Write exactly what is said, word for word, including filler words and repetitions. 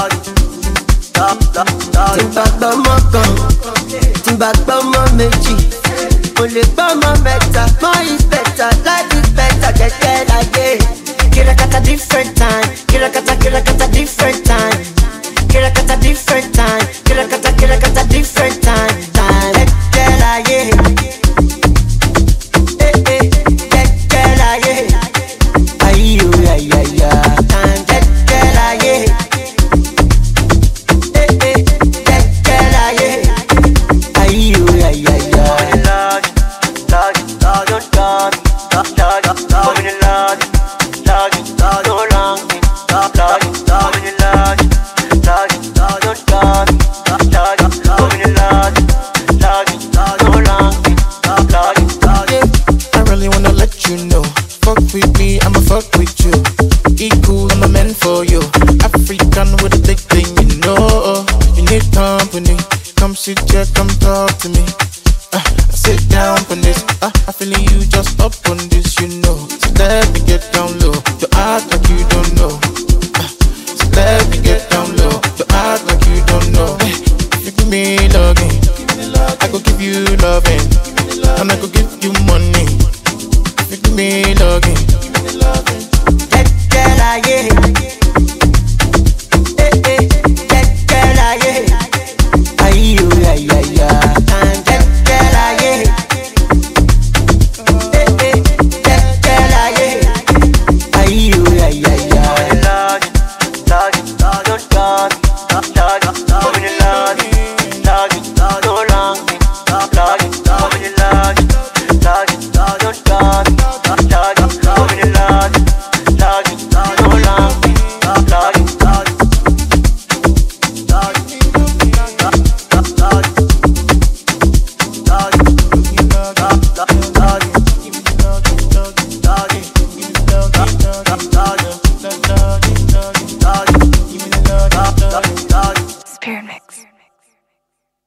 Timba gbọ́mọ kan, timba gbọ́mọ méjì, mo lè gbọ́mọ mẹ́ta. More is better, life is better, kẹ̀kẹ́ láyé. Kirakata different time, kirakata kirakata different time, kirakata different time, kirakata kirakata different time, time. Kẹ̀kẹ́ láyé, eh eh, kẹ̀kẹ́ láyé. Ayo ya ya ya, time. Kẹ̀kẹ́ láyé.